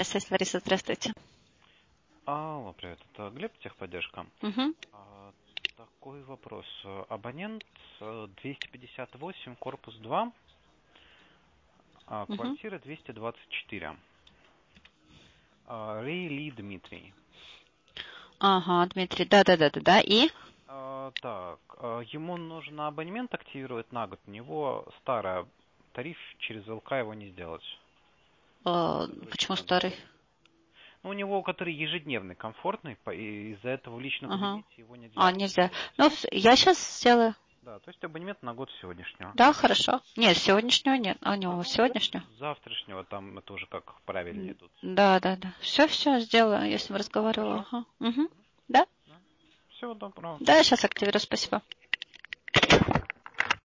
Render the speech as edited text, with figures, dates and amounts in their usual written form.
связь, Лариса, здравствуйте. Алло, привет, это Глеб, техподдержка. Угу. Такой вопрос. Абонент 258, корпус 2, Угу. квартира 224. Рейли Дмитрий. Ага, Дмитрий, да. И? Так, ему нужно абонемент активировать на год. У него старый тариф, через ЛК его не сделать. Почему Срочно надо. старый? Ну, у него, который ежедневный, комфортный, и из-за этого в личном Ага. кабинете его нельзя Нельзя. активировать. Ну, я сейчас сделаю. Да, то есть абонемент на год сегодняшнего. Да, хорошо. Нет, сегодняшнего нет. А у него сегодняшнего? Завтрашнего там это уже как правильно идут. Да. Все сделаю. Я с ним разговаривала. Хорошо. Ага. Угу. Да? Всего доброго. Да, я сейчас активирую. Спасибо.